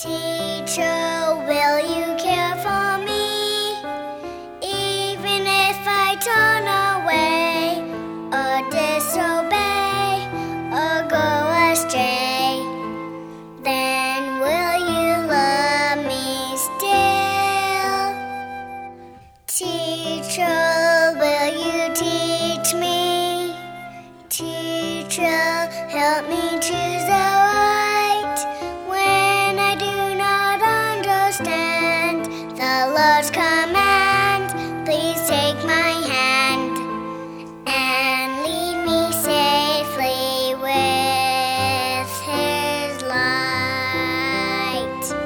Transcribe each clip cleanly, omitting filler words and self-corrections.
Teacher, will you care for me? Even if I turn away, or disobey, or go astray, then will you love me still? Teacher, will you teach me? Teacher, help me choose the right when I do not understand the Lord's command. Please take my hand and lead me safely with His light.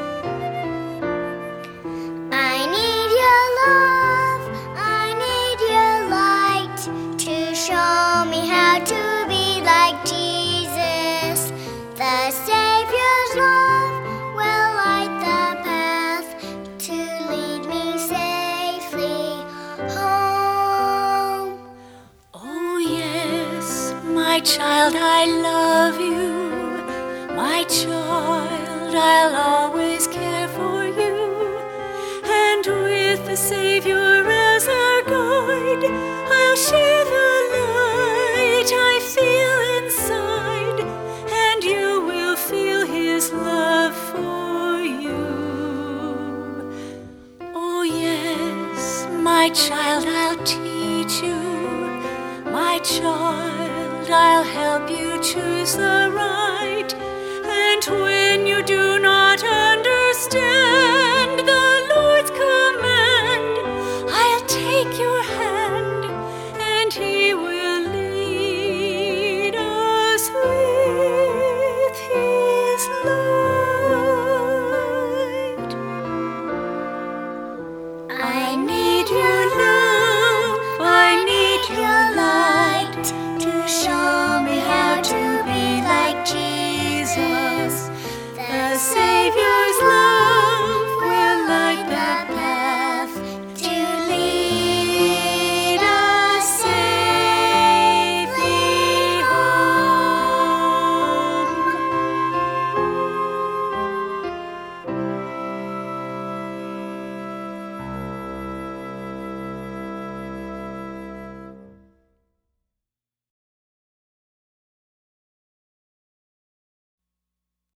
I need your love, I need your light to show me how to be like Jesus. The Savior's love will light the path to lead me safely home. Oh yes, my child, I love you. My child, I'll always care for you. And with the Savior as our guide, I'll share the light I feel inside, and you will feel His love for you. Oh yes, my child, I'll teach you. My child, I'll help you choose the right.